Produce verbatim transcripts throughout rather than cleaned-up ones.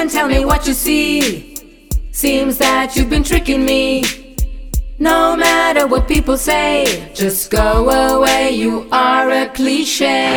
tell me what you see. Seems that you've been tricking me. No matter what people say, just go away, you are a cliche.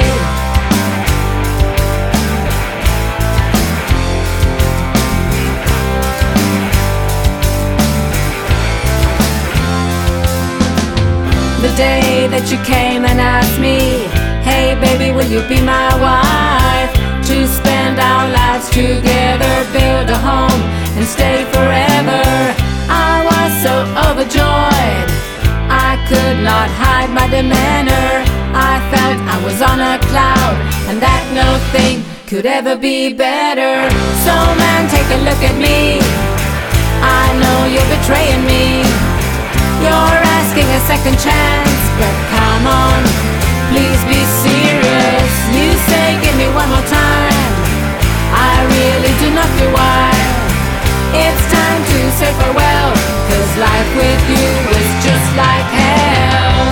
The day that you came and asked me, hey baby, will you be my wife? To spend our lives together, build a home and stay forever. I was so overjoyed, I could not hide my demeanor. I felt I was on a cloud, and that no thing could ever be better. So man, take a look at me, I know you're betraying me. You're asking a second chance, but come on, please be serious. You say give me one more time, I really do not feel why. It's time to say farewell, cause life with you is just like hell.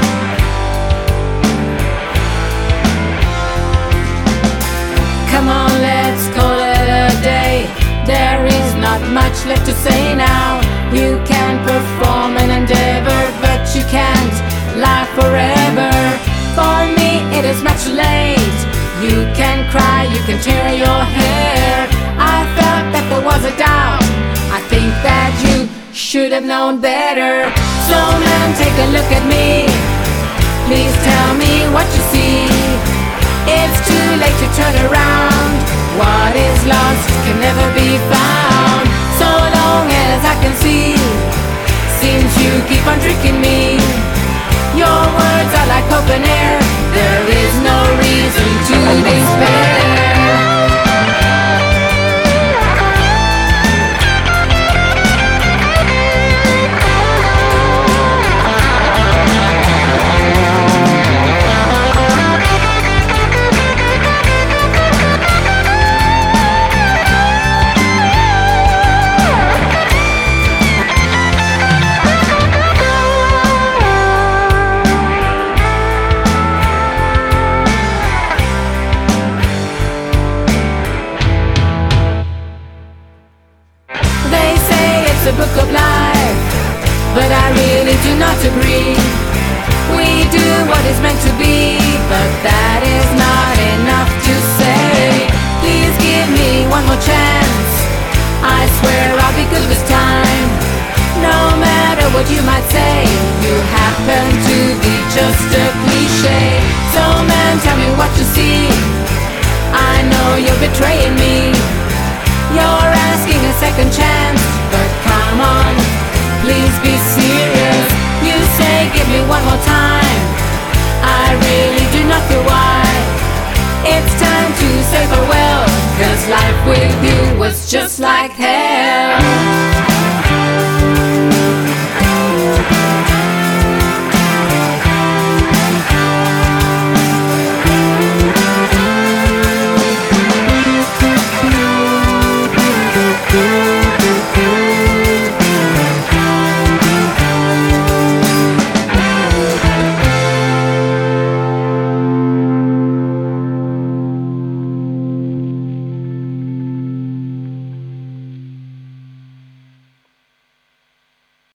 Come on, let's call it a day. There is not much left to say now. You can perform an endeavor, but you can't live forever. For me it is much too late. You can cry, you can tear your hair. I felt that there was a doubt, I think that you should have known better. So man, take a look at me, please tell me what you see. It's too late to turn around, what is lost can never be found. So long as I can see, seems you keep on tricking me. Your words are like open air, there is no reason to despair. The book of life, but I really do not agree. We do what is meant to be, but that is not enough to say. Please give me one more chance, I swear I'll be good this time. No matter what you might say, you happen to be just a cliche. So man, tell me what you see, I know you're betraying me. You're asking a second chance, but come on, please be serious. You say give me one more time, I really do not feel why. It's time to say farewell, cause life with you was just like hell.